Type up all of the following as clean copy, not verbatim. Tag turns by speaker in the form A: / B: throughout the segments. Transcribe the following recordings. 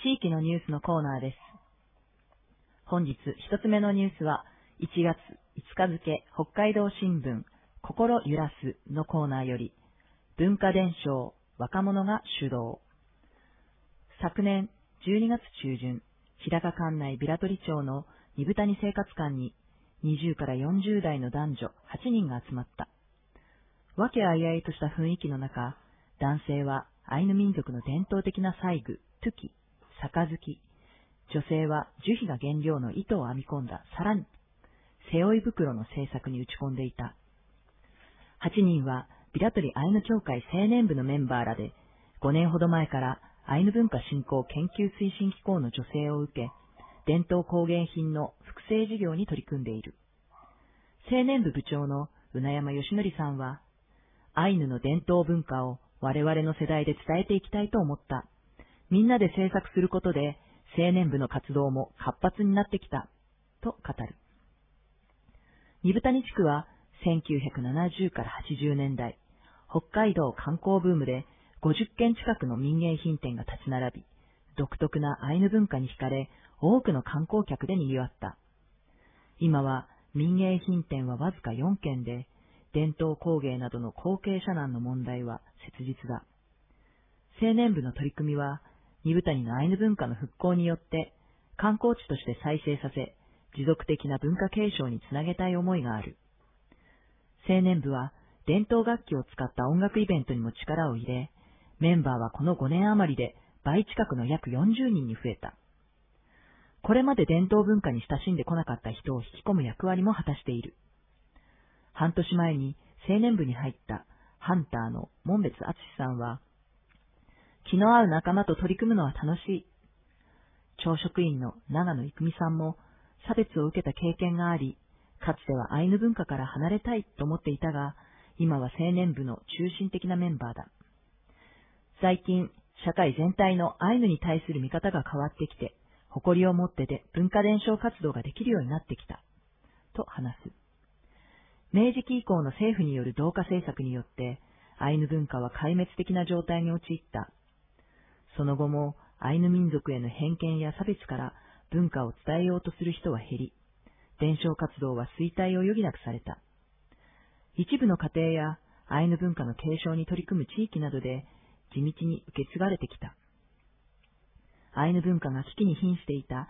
A: 地域のニュースのコーナーです。本日一つ目のニュースは、1月5日付北海道新聞心揺らすのコーナーより、文化伝承若者が主導。昨年12月中旬、日高管内平取町の二部谷生活館に20から40代の男女8人が集まった。和気あいあいとした雰囲気の中、男性はアイヌ民族の伝統的な細具、トゥキ、杯、女性は樹皮が原料の糸を編み込んださらに、背負い袋の製作に打ち込んでいた。8人は平取アイヌ協会青年部のメンバーらで、5年ほど前からアイヌ文化振興研究推進機構の助成を受け、伝統工芸品の複製事業に取り組んでいる。青年部部長の宇名山義則さんは、アイヌの伝統文化を我々の世代で伝えていきたいと思った。みんなで制作することで青年部の活動も活発になってきた、と語る。二部谷地区は1970から80年代、北海道観光ブームで50軒近くの民芸品店が立ち並び、独特なアイヌ文化に惹かれ、多くの観光客で賑わった。今は民芸品店はわずか4軒で、伝統工芸などの後継者難の問題は切実だ。青年部の取り組みは、二部谷のアイヌ文化の復興によって、観光地として再生させ、持続的な文化継承につなげたい思いがある。青年部は、伝統楽器を使った音楽イベントにも力を入れ、メンバーはこの5年余りで倍近くの約40人に増えた。これまで伝統文化に親しんでこなかった人を引き込む役割も果たしている。半年前に青年部に入ったハンターの門別敦さんは、気の合う仲間と取り組むのは楽しい。教職員の長野郁美さんも差別を受けた経験があり、かつてはアイヌ文化から離れたいと思っていたが、今は青年部の中心的なメンバーだ。最近、社会全体のアイヌに対する見方が変わってきて、誇りを持って文化伝承活動ができるようになってきた、と話す。明治期以降の政府による同化政策によって、アイヌ文化は壊滅的な状態に陥った。その後もアイヌ民族への偏見や差別から文化を伝えようとする人は減り、伝承活動は衰退を余儀なくされた。一部の家庭やアイヌ文化の継承に取り組む地域などで地道に受け継がれてきた。アイヌ文化が危機に瀕していた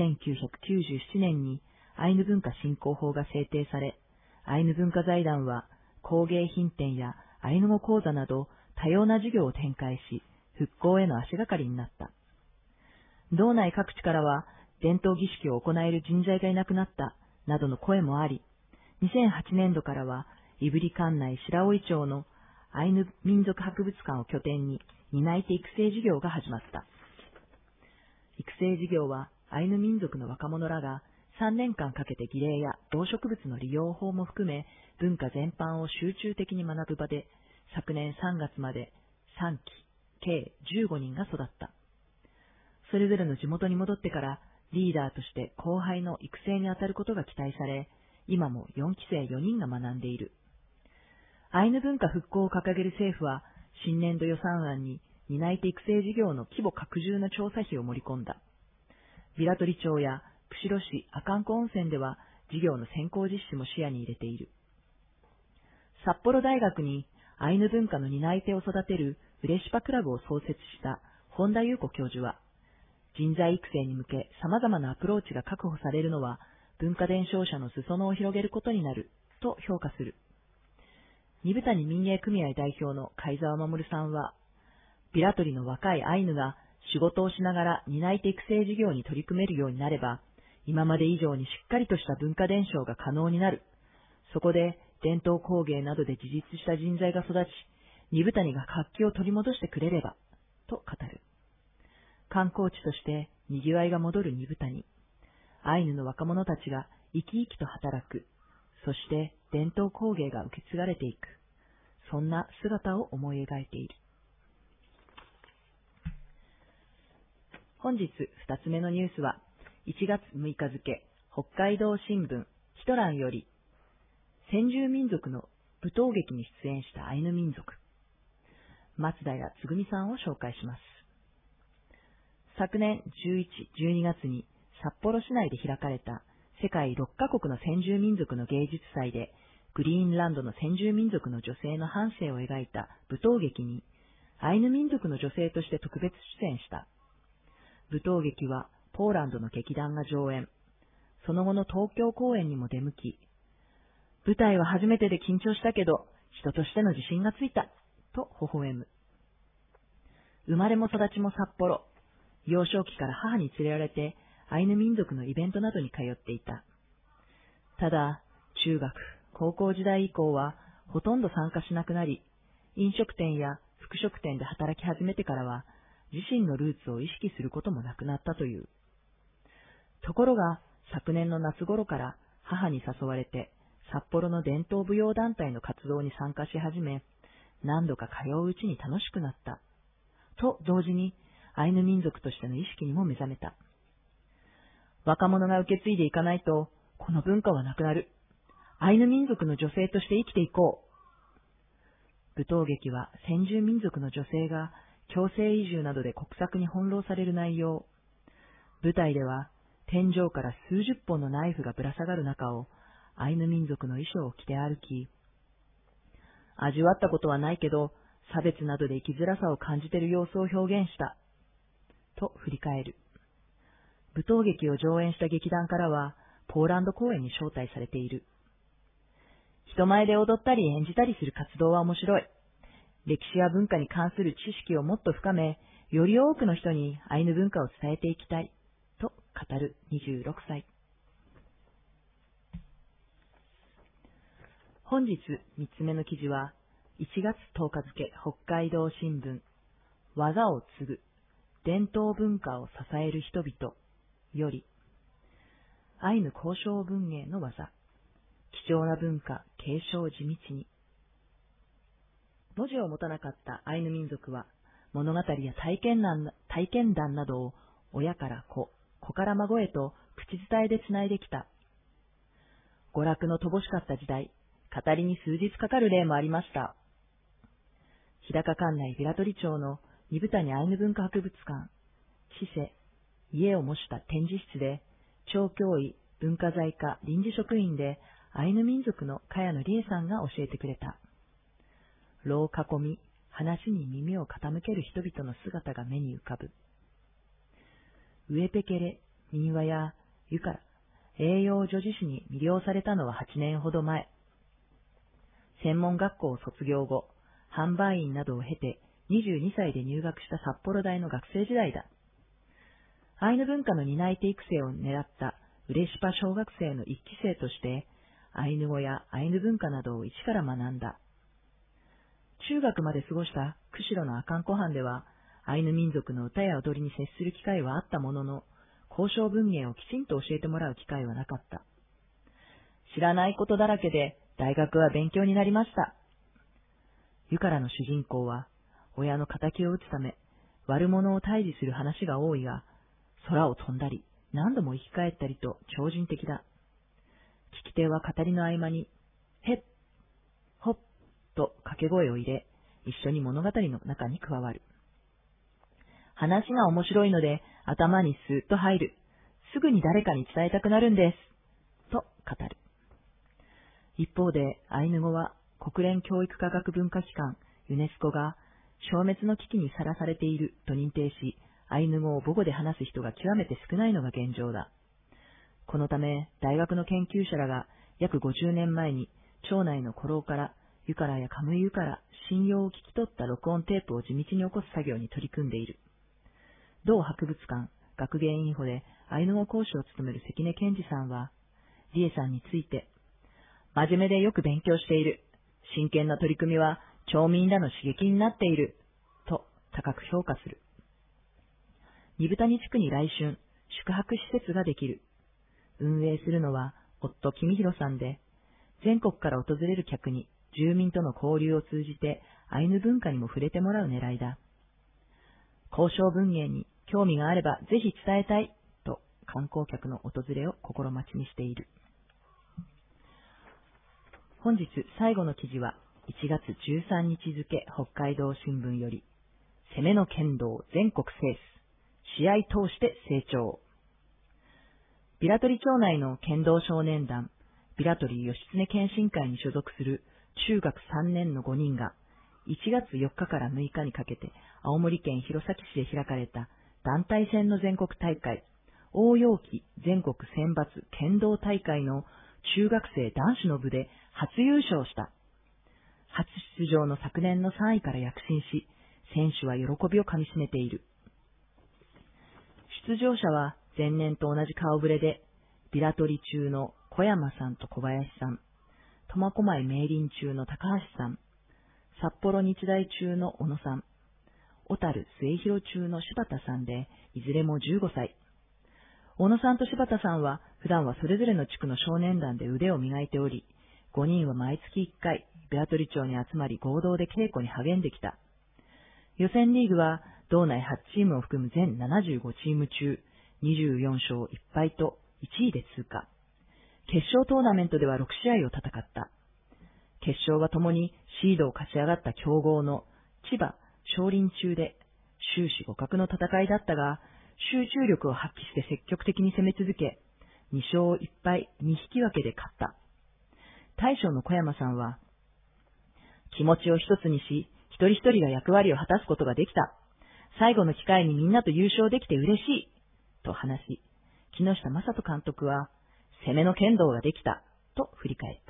A: 1997年にアイヌ文化振興法が制定され、アイヌ文化財団は工芸品店やアイヌ語講座など多様な事業を展開し、復興への足がかりになった。道内各地からは伝統儀式を行える人材がいなくなったなどの声もあり、2008年度からは胆振管内白老町のアイヌ民族博物館を拠点に担い手育成事業が始まった。育成事業はアイヌ民族の若者らが3年間かけて儀礼や動植物の利用法も含め文化全般を集中的に学ぶ場で、昨年3月まで3期、計15人が育った。それぞれの地元に戻ってからリーダーとして後輩の育成に当たることが期待され、今も4期生4人が学んでいる。アイヌ文化復興を掲げる政府は、新年度予算案に担い手育成事業の規模拡充の調査費を盛り込んだ。平取町や釧路市阿寒湖温泉では事業の先行実施も視野に入れている。札幌大学にアイヌ文化の担い手を育てるウレシパクラブを創設した本田裕子教授は、人材育成に向け様々なアプローチが確保されるのは文化伝承者の裾野を広げることになると評価する。二部谷民芸組合代表の貝沢守さんは、平取の若いアイヌが仕事をしながら担い手育成事業に取り組めるようになれば、今まで以上にしっかりとした文化伝承が可能になる。そこで伝統工芸などで自立した人材が育ち、二部谷が活気を取り戻してくれれば、と語る。観光地として賑わいが戻る二部谷。アイヌの若者たちが生き生きと働く。そして伝統工芸が受け継がれていく。そんな姿を思い描いている。本日2つ目のニュースは、1月6日付、北海道新聞ヒトランより、先住民族の舞踏劇に出演したアイヌ民族、松平つぐみさんを紹介します。 昨年11、12月に札幌市内で開かれた世界6カ国の先住民族の芸術祭でグリーンランドの先住民族の女性の半生を描いた舞踏劇にアイヌ民族の女性として特別出演した。舞踏劇はポーランドの劇団が上演。その後の東京公演にも出向き、舞台は初めてで緊張したけど、人としての自信がついた、と微笑む。生まれも育ちも札幌。幼少期から母に連れられて、アイヌ民族のイベントなどに通っていた。ただ、中学、高校時代以降は、ほとんど参加しなくなり、飲食店や服飾店で働き始めてからは、自身のルーツを意識することもなくなったという。ところが、昨年の夏頃から母に誘われて、札幌の伝統舞踊団体の活動に参加し始め、何度か通ううちに楽しくなった。と同時に、アイヌ民族としての意識にも目覚めた。若者が受け継いでいかないと、この文化はなくなる。アイヌ民族の女性として生きていこう。舞踏劇は先住民族の女性が強制移住などで国策に翻弄される内容。舞台では天井から数十本のナイフがぶら下がる中をアイヌ民族の衣装を着て歩き、味わったことはないけど、差別などで生きづらさを感じている様子を表現した。と振り返る。舞踏劇を上演した劇団からは、ポーランド公演に招待されている。人前で踊ったり演じたりする活動は面白い。歴史や文化に関する知識をもっと深め、より多くの人にアイヌ文化を伝えていきたい。と語る26歳。本日3つ目の記事は、1月10日付北海道新聞、技を継ぐ、伝統文化を支える人々より、アイヌ交渉文芸の技、貴重な文化継承地道に。文字を持たなかったアイヌ民族は、物語や体験談などを親から子、子から孫へと口伝えでつないできた。娯楽の乏しかった時代、語りに数日かかる例もありました。日高管内平取町の二部谷アイヌ文化博物館、知世、家を模した展示室で、町教委文化財課臨時職員でアイヌ民族の茅野理恵さんが教えてくれた。炉を囲み、話に耳を傾ける人々の姿が目に浮かぶ。ウエペケレ、ミニワやユカラ、栄養女子誌に魅了されたのは8年ほど前。専門学校を卒業後、販売員などを経て22歳で入学した札幌大の学生時代だ。アイヌ文化の担い手育成を狙ったウレシパ小学生の1期生として、アイヌ語やアイヌ文化などを一から学んだ。中学まで過ごした釧路の阿寒湖畔では、アイヌ民族の歌や踊りに接する機会はあったものの、交渉文芸をきちんと教えてもらう機会はなかった。知らないことだらけで、大学は勉強になりました。ユカラの主人公は、親の仇を討つため、悪者を退治する話が多いが、空を飛んだり、何度も生き返ったりと超人的だ。聞き手は語りの合間に、へっ、ほっと掛け声を入れ、一緒に物語の中に加わる。話が面白いので、頭にスーッと入る。すぐに誰かに伝えたくなるんです。と語る。一方で、アイヌ語は国連教育科学文化機関ユネスコが消滅の危機にさらされていると認定し、アイヌ語を母語で話す人が極めて少ないのが現状だ。このため、大学の研究者らが約50年前に町内の古老からユカラやカムイユカラ、信用を聞き取った録音テープを地道に起こす作業に取り組んでいる。同博物館学芸員保でアイヌ語講師を務める関根健二さんは、リエさんについて、真面目でよく勉強している。真剣な取り組みは町民らの刺激になっている。と高く評価する。二部谷地区に来春、宿泊施設ができる。運営するのは夫君弘さんで、全国から訪れる客に住民との交流を通じてアイヌ文化にも触れてもらう狙いだ。交渉文芸に興味があればぜひ伝えたいと観光客の訪れを心待ちにしている。本日最後の記事は1月13日付北海道新聞より、攻めの剣道全国制す、 試合通して成長。ビラトリ町内の剣道少年団、ビラトリ義経剣心会に所属する中学3年の5人が、1月4日から6日にかけて青森県弘前市で開かれた団体戦の全国大会、応用期全国選抜剣道大会の中学生男子の部で初優勝した。初出場の昨年の3位から躍進し、選手は喜びをかみしめている。出場者は前年と同じ顔ぶれで、ビラトリ中の小山さんと小林さん、苫小牧明林中の高橋さん、札幌日大中の小野さん、小樽末広中の柴田さんで、いずれも15歳。小野さんと柴田さんは、普段はそれぞれの地区の少年団で腕を磨いており、5人は毎月1回、ビラトリ町に集まり合同で稽古に励んできた。予選リーグは、道内8チームを含む全75チーム中、24勝1敗と1位で通過。決勝トーナメントでは6試合を戦った。決勝はともにシードを勝ち上がった強豪の千葉少林中で終始互角の戦いだったが、集中力を発揮して積極的に攻め続け、2勝1敗2引き分けで勝った。大将の小山さんは、気持ちを一つにし、一人一人が役割を果たすことができた。最後の機会にみんなと優勝できて嬉しい。と話し、木下正人監督は、攻めの剣道ができた。と振り返った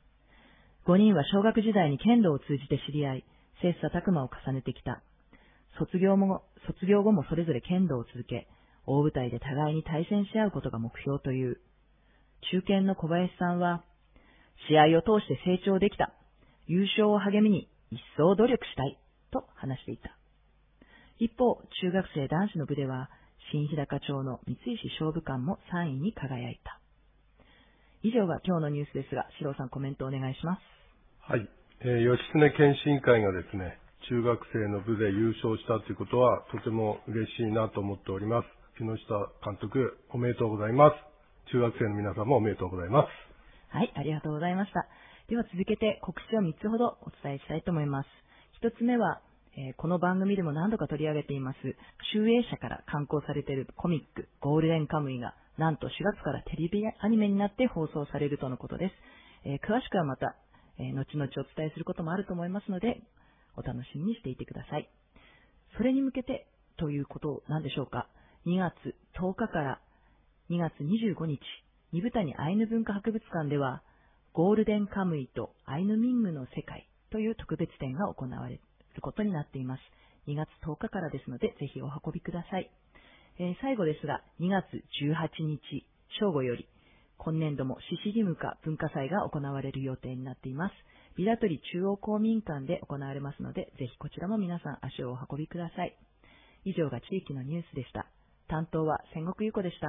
A: 。5人は小学時代に剣道を通じて知り合い、切磋琢磨を重ねてきた。卒業後もそれぞれ剣道を続け、大舞台で互いに対戦し合うことが目標という。中堅の小林さんは、試合を通して成長できた。優勝を励みに一層努力したい。と話していた。一方、中学生男子の部では、新日高町の三石勝負館も3位に輝いた。以上が今日のニュースですが、四郎さんコメントお願いします。
B: はい。義経剣心会がですね、中学生の部で優勝したということはとても嬉しいなと思っております。木下監督、おめでとうございます。中学生の皆さんもおめでとうございます。
A: はい、ありがとうございました。では続けて告知を3つほどお伝えしたいと思います。1つ目は、この番組でも何度か取り上げています、集英社から刊行されているコミック、ゴールデンカムイが、なんと4月からテレビアニメになって放送されるとのことです。詳しくはまた、後々お伝えすることもあると思いますので、お楽しみにしていてください。それに向けてということなんでしょうか。2月10日から2月25日、二部谷アイヌ文化博物館では、ゴールデンカムイとアイヌミングの世界という特別展が行われることになっています。2月10日からですので、ぜひお運びください。最後ですが、2月18日正午より、今年度も獅子義務化文化祭が行われる予定になっています。ビラトリ中央公民館で行われますので、ぜひこちらも皆さん足をお運びください。以上が地域のニュースでした。担当は千石優子でした。